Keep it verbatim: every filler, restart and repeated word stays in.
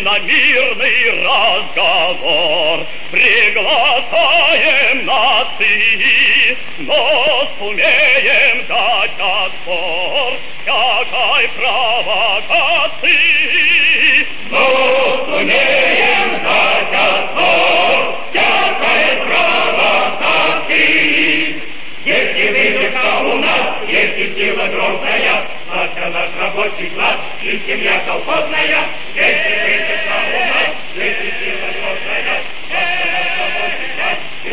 на мирный разговор приглашаем нации, но сумеем дать отпор всякой провокации. Но сумеем дать отпор всякой провокации. Если выдержка у нас, если сила грозная, это наш рабочий класс и семья колхозная. Если выдержка у нас, если сила